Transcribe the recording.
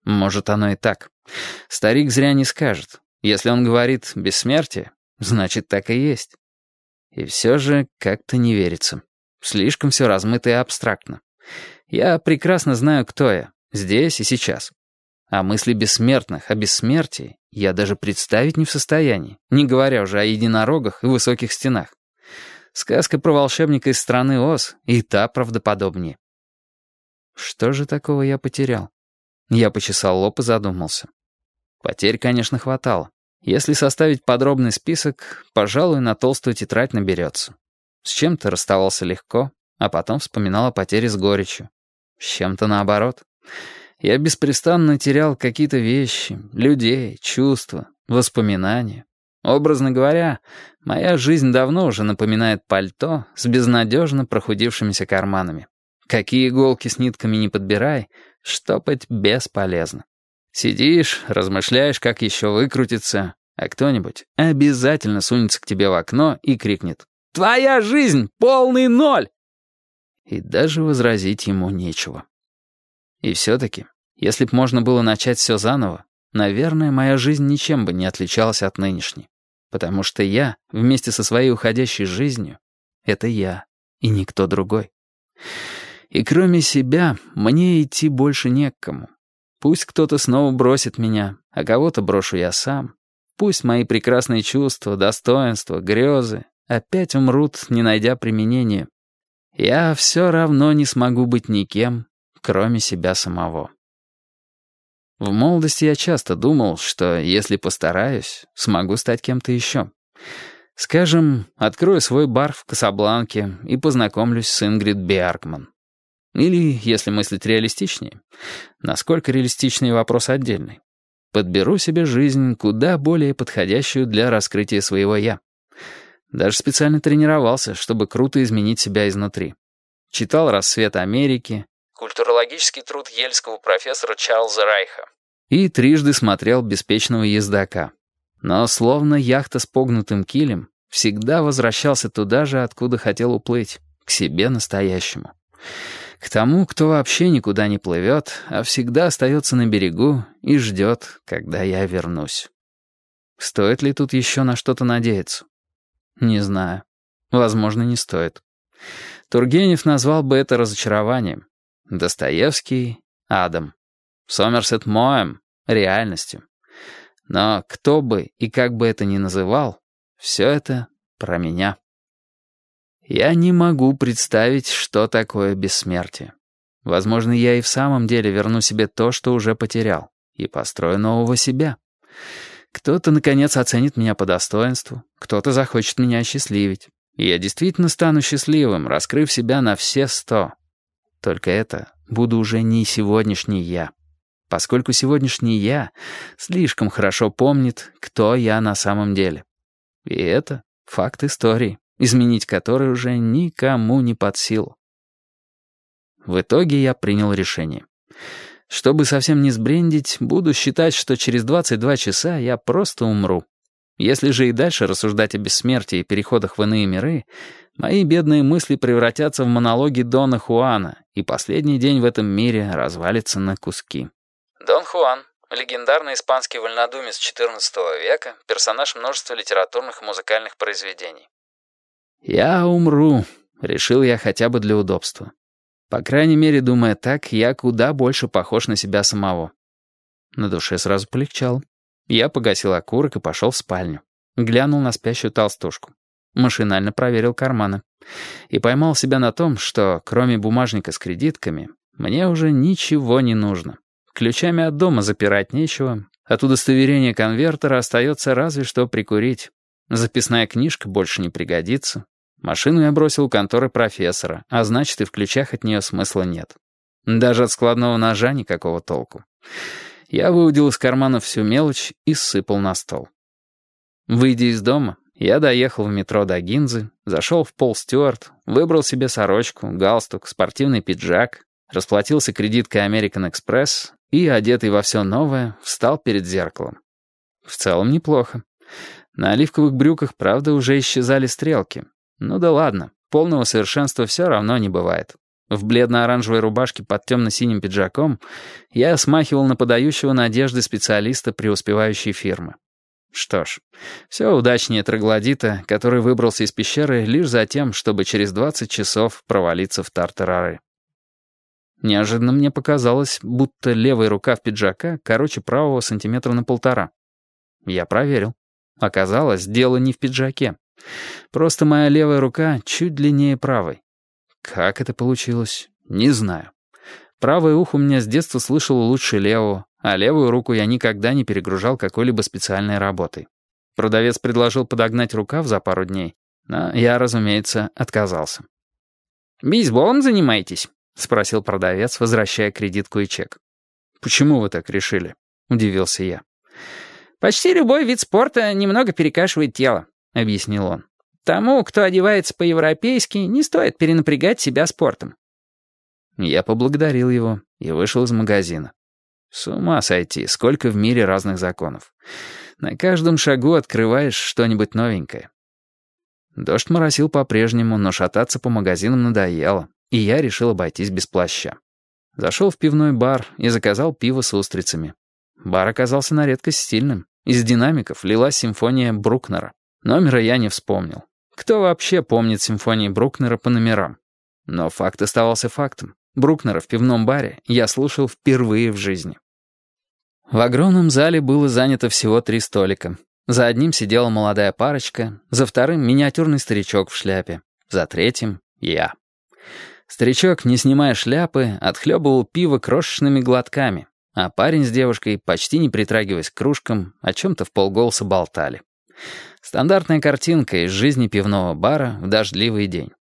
Может, оно и так. Старик зря не скажет. Если он говорит «бессмертие», значит, так и есть. И все же как-то не верится. Слишком все размыто и абстрактно. Я прекрасно знаю, кто я, здесь и сейчас. А мысли бессмертных о бессмертии я даже представить не в состоянии, не говоря уже о единорогах и высоких стенах. Сказка про волшебника из страны Оз и та правдоподобнее. Что же такого я потерял? Я почесал лоб и задумался. Потерь, конечно, хватало. Если составить подробный список, пожалуй, на толстую тетрадь наберется. С чем-то расставался легко, а потом вспоминал о потере с горечью. С чем-то наоборот. Я беспрестанно терял какие-то вещи, людей, чувства, воспоминания. Образно говоря, моя жизнь давно уже напоминает пальто с безнадежно прохудившимися карманами. Какие иголки с нитками не подбирай, штопать бесполезно. Сидишь, размышляешь, как еще выкрутиться, а кто-нибудь обязательно сунется к тебе в окно и крикнет: «Твоя жизнь — полный ноль!» И даже возразить ему нечего. И все-таки, если б можно было начать все заново, наверное, моя жизнь ничем бы не отличалась от нынешней. Потому что я, вместе со своей уходящей жизнью, это я и никто другой. И кроме себя, мне идти больше не к кому. Пусть кто-то снова бросит меня, а кого-то брошу я сам. Пусть мои прекрасные чувства, достоинства, грезы опять умрут, не найдя применения. Я все равно не смогу быть никем, кроме себя самого. В молодости я часто думал, что если постараюсь, смогу стать кем-то еще. Скажем, открою свой бар в Касабланке и познакомлюсь с Ингрид Бергман. Или, если мыслить реалистичнее, насколько реалистичный вопрос отдельный, подберу себе жизнь куда более подходящую для раскрытия своего «я». Даже специально тренировался, чтобы круто изменить себя изнутри. Читал «Рассвет Америки», культурологический труд ельского профессора Чарльза Райха, и трижды смотрел «Беспечного ездака». Но словно яхта с погнутым килем, всегда возвращался туда же, откуда хотел уплыть, к себе настоящему. К тому, кто вообще никуда не плывет, а всегда остается на берегу и ждет, когда я вернусь. Стоит ли тут еще на что-то надеяться? Не знаю. Возможно, не стоит. Тургенев назвал бы это разочарованием. Достоевский — адом. Сомерсет Моэм — реальностью. Но кто бы и как бы это ни называл, все это про меня. Я не могу представить, что такое бессмертие. Возможно, я и в самом деле верну себе то, что уже потерял, и построю нового себя. Кто-то, наконец, оценит меня по достоинству, кто-то захочет меня осчастливить. И я действительно стану счастливым, раскрыв себя на все 100. Только это буду уже не сегодняшний я, поскольку сегодняшний я слишком хорошо помнит, кто я на самом деле. И это факт истории, изменить который уже никому не под силу. В итоге я принял решение. Чтобы совсем не сбрендить, буду считать, что через 22 часа я просто умру. Если же и дальше рассуждать о бессмертии и переходах в иные миры, мои бедные мысли превратятся в монологи Дона Хуана, и последний день в этом мире развалится на куски. Дон Хуан — легендарный испанский вольнодумец XIV века, персонаж множества литературных и музыкальных произведений. «Я умру», — решил я хотя бы для удобства. По крайней мере, думая так, я куда больше похож на себя самого. На душе сразу полегчало. Я погасил окурок и пошел в спальню. Глянул на спящую толстушку. Машинально проверил карманы. И поймал себя на том, что, кроме бумажника с кредитками, мне уже ничего не нужно. Ключами от дома запирать нечего. От удостоверения конвертера остается разве что прикурить. Записная книжка больше не пригодится. Машину я бросил у конторы профессора, а значит, и в ключах от нее смысла нет. Даже от складного ножа никакого толку. Я выудил из кармана всю мелочь и сыпал на стол. Выйдя из дома, я доехал в метро до Гинзы, зашел в Пол Стюарт, выбрал себе сорочку, галстук, спортивный пиджак, расплатился кредиткой American Express и, одетый во все новое, встал перед зеркалом. В целом неплохо. На оливковых брюках, правда, уже исчезали стрелки. Ну да ладно, полного совершенства все равно не бывает. В бледно-оранжевой рубашке под темно-синим пиджаком я смахивал на подающего надежды специалиста преуспевающей фирмы. Что ж, все удачнее троглодита, который выбрался из пещеры лишь за тем, чтобы через 20 часов провалиться в тартарары. Неожиданно мне показалось, будто левый рукав пиджака короче правого сантиметра на 1,5. Я проверил. Оказалось, дело не в пиджаке. Просто моя левая рука чуть длиннее правой. Как это получилось? Не знаю. Правое ухо у меня с детства слышало лучше левого, а левую руку я никогда не перегружал какой-либо специальной работой. Продавец предложил подогнать рукав за пару дней, но я, разумеется, отказался. «Бейсболом занимаетесь?» — спросил продавец, возвращая кредитку и чек. «Почему вы так решили?» — удивился я. «Почти любой вид спорта немного перекашивает тело», — объяснил он. «Тому, кто одевается по-европейски, не стоит перенапрягать себя спортом». Я поблагодарил его и вышел из магазина. С ума сойти, сколько в мире разных законов. На каждом шагу открываешь что-нибудь новенькое. Дождь моросил по-прежнему, но шататься по магазинам надоело, и я решил обойтись без плаща. Зашел в пивной бар и заказал пиво с устрицами. Бар оказался на редкость стильным. Из динамиков лилась симфония Брукнера. Номера я не вспомнил. Кто вообще помнит симфонии Брукнера по номерам? Но факт оставался фактом. Брукнера в пивном баре я слушал впервые в жизни. В огромном зале было занято всего 3 столика. За одним сидела молодая парочка, за вторым — миниатюрный старичок в шляпе, за третьим — я. Старичок, не снимая шляпы, отхлебывал пиво крошечными глотками, а парень с девушкой, почти не притрагиваясь к кружкам, о чем-то вполголоса болтали. Стандартная картинка из жизни пивного бара в дождливый день.